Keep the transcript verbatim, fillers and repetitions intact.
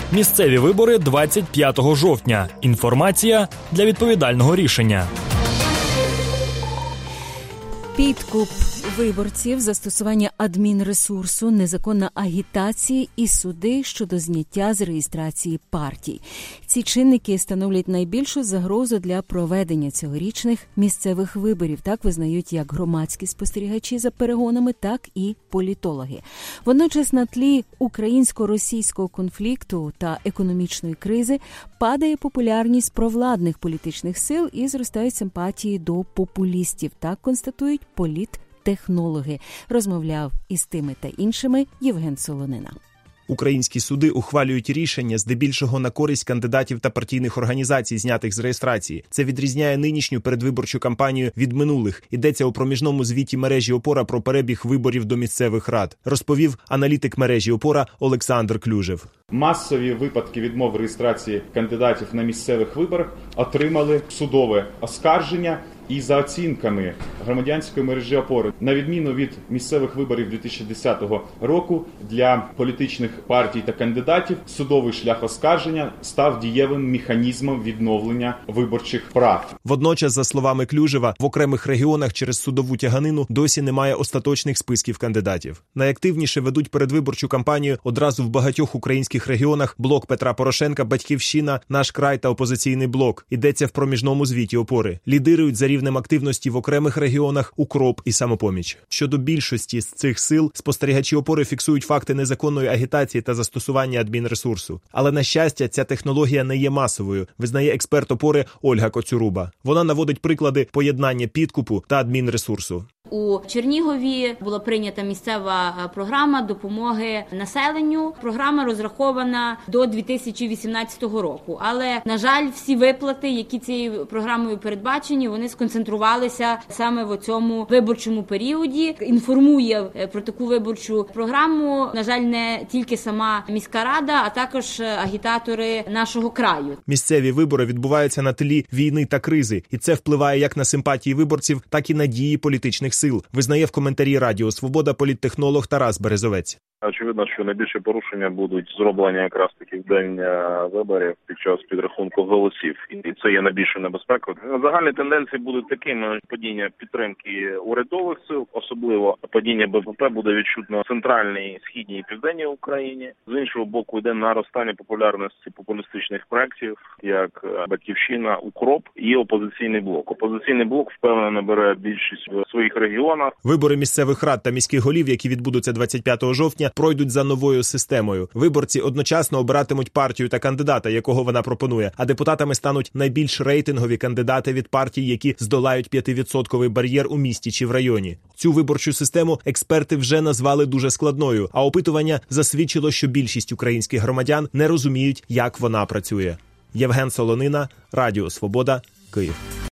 Місцеві вибори двадцять п'ятого жовтня. Інформація для відповідального рішення. Підкуп виборців, застосування адмінресурсу, незаконна агітація і суди щодо зняття з реєстрації партій. Ці чинники становлять найбільшу загрозу для проведення цьогорічних місцевих виборів. Так визнають як громадські спостерігачі за перегонами, так і політологи. Водночас на тлі українсько-російського конфлікту та економічної кризи падає популярність провладних політичних сил і зростають симпатії до популістів. Так констатують політтехнологи. Розмовляв із тими та іншими Євген Солонина. Українські суди ухвалюють рішення здебільшого на користь кандидатів та партійних організацій, знятих з реєстрації. Це відрізняє нинішню передвиборчу кампанію від минулих. Йдеться у проміжному звіті мережі «Опора» про перебіг виборів до місцевих рад. Розповів аналітик мережі «Опора» Олександр Клюжев. Масові випадки відмов реєстрації кандидатів на місцевих виборах отримали судове оскарження. І за оцінками громадянської мережі «Опори», на відміну від місцевих виборів дві тисячі десятого року, для політичних партій та кандидатів судовий шлях оскарження став дієвим механізмом відновлення виборчих прав. Водночас, за словами Клюжева, в окремих регіонах через судову тяганину досі немає остаточних списків кандидатів. Найактивніше ведуть передвиборчу кампанію одразу в багатьох українських регіонах Блок Петра Порошенка, Батьківщина, Наш край та Опозиційний блок. Йдеться в проміжному звіті «Опори». Лідирують за рівнем активності в окремих регіонах «Укроп» і «Самопоміч». Щодо більшості з цих сил, спостерігачі «Опори» фіксують факти незаконної агітації та застосування адмінресурсу. Але, на щастя, ця технологія не є масовою, визнає експерт «Опори» Ольга Коцюруба. Вона наводить приклади поєднання підкупу та адмінресурсу. У Чернігові була прийнята місцева програма допомоги населенню. Програма розрахована до дві тисячі вісімнадцятого року. Але, на жаль, всі виплати, які цією програмою передбачені, вони сконцентрувалися саме в цьому виборчому періоді. Інформує про таку виборчу програму, на жаль, не тільки сама міська рада, а також агітатори нашого краю. Місцеві вибори відбуваються на тлі війни та кризи, і це впливає як на симпатії виборців, так і на дії політичних сил, визнає в коментарі Радіо Свобода політтехнолог Тарас Березовець. Очевидно, що найбільші порушення будуть зроблені якраз таки в день виборів під час підрахунку голосів. І це є найбільшою небезпекою. Загальні тенденції будуть такими: падіння підтримки урядових сил, особливо падіння БПП буде відчутно в центральній, східній і південній Україні. З іншого боку, йде наростання популярності популістичних проєктів, як Батьківщина, Укроп і Опозиційний блок. Опозиційний блок впевнено набере більшість в своїх регіонах. Вибори місцевих рад та міських голів, які відбудуться двадцять п'ятого жовтня, пройдуть за новою системою. Виборці одночасно обиратимуть партію та кандидата, якого вона пропонує, а депутатами стануть найбільш рейтингові кандидати від партій, які здолають п'ятивідсотковий бар'єр у місті чи в районі. Цю виборчу систему експерти вже назвали дуже складною, а опитування засвідчило, що більшість українських громадян не розуміють, як вона працює. Євген Солонина, Радіо Свобода, Київ.